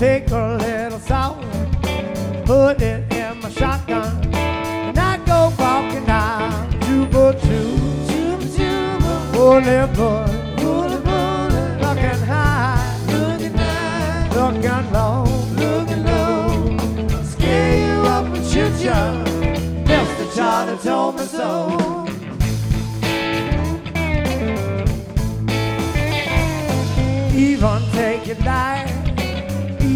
take a little salt, put it in my shotgun, and I go walking down Juba Juba, bully bully, looking high, looking low, scare you up and shoot you. Mr. Charlie told me so.